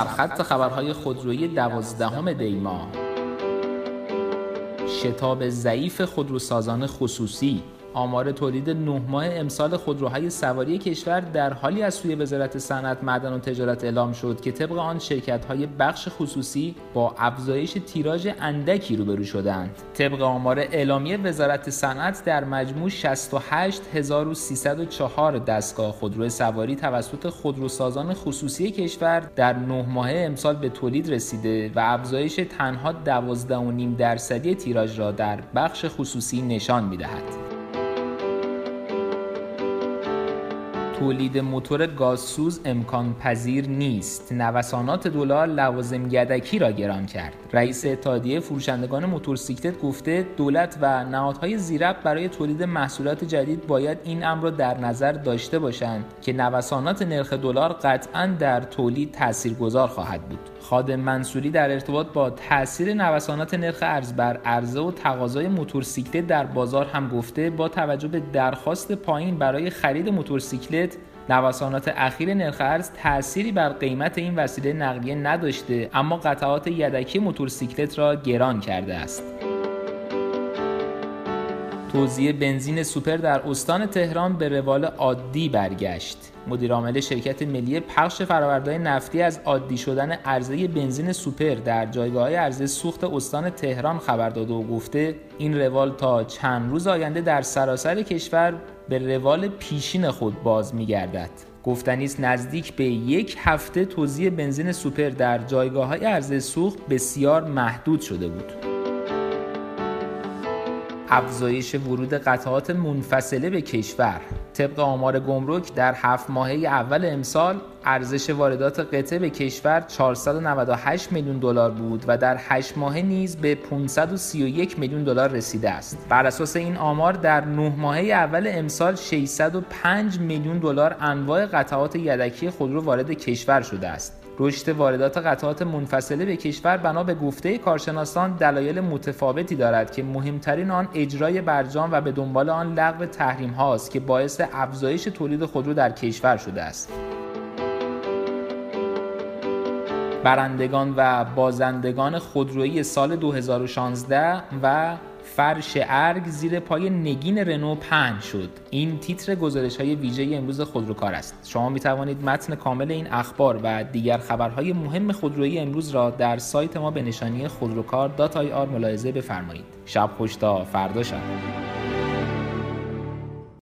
سرخط خبرهای خودرویی 12 دی ماه: شتاب ضعیف خودروسازان خصوصی. آمار تولید 9 ماه امسال خودروهای سواری کشور در حالی از سوی وزارت صنعت، معدن و تجارت اعلام شد که طبق آن شرکت‌های بخش خصوصی با افزایش تیراژ اندکی روبرو شدند. طبق آمار اعلامی وزارت صنعت در مجموع 68304 دستگاه خودرو سواری توسط خودروسازان خصوصی کشور در 9 ماه امسال به تولید رسیده و افزایش تنها 12.5% تیراژ را در بخش خصوصی نشان می‌دهد. تولید موتور گازسوز امکان پذیر نیست. نوسانات دلار لوازم یدکی را گران کرد. رئیس اتحادیه فروشندگان موتورسیکلت گفته دولت و نهادهای ذی‌ربط برای تولید محصولات جدید باید این امر را در نظر داشته باشند که نوسانات نرخ دلار قطعاً در تولید تاثیرگذار خواهد بود. خادم منصوری در ارتباط با تاثیر نوسانات نرخ ارز بر عرضه و تقاضای موتورسیکلت در بازار هم گفته با توجه به درخواست پایین برای خرید موتورسیکلت، نوسانات اخیر نرخ ارز تأثیری بر قیمت این وسیله نقلیه نداشته، اما قطعات یدکی موتورسیکلت را گران کرده است. توزیع بنزین سوپر در استان تهران به روال عادی برگشت. مدیرعامل شرکت ملی پخش فرآورده‌های نفتی از عادی شدن عرضه بنزین سوپر در جایگاه‌های عرضه سوخت استان تهران خبر داده و گفته این روال تا چند روز آینده در سراسر کشور به روال پیشین خود باز می‌گردد. گفتنی است نزدیک به 1 هفته توزیع بنزین سوپر در جایگاه‌های عرضه سوخت بسیار محدود شده بود. افزایش ورود قطعات منفصله به کشور. طبق آمار گمرک در 7 ماهه اول امسال ارزش واردات قطعه به کشور 498 میلیون دلار بود و در 8 ماهه نیز به 531 میلیون دلار رسیده است. بر اساس این آمار در 9 ماهه اول امسال 605 میلیون دلار انواع قطعات یدکی خودرو وارد کشور شده است. رشد واردات قطعات منفصله به کشور بنا به گفته کارشناسان دلایل متفاوتی دارد که مهمترین آن اجرای برجام و به دنبال آن لغو تحریم هاست که باعث افزایش تولید خودرو در کشور شده است. برندگان و بازندگان خودرویی سال 2016 و فرش ارگ زیر پای نگین رنو پهن شد. این تیتر گزارش‌های ویژه امروز خودروکار است. شما می‌توانید متن کامل این اخبار و دیگر خبرهای مهم خودرویی امروز را در سایت ما به نشانی خودروکار.ir ملاحظه بفرمایید. شب خوش تا فردا شب.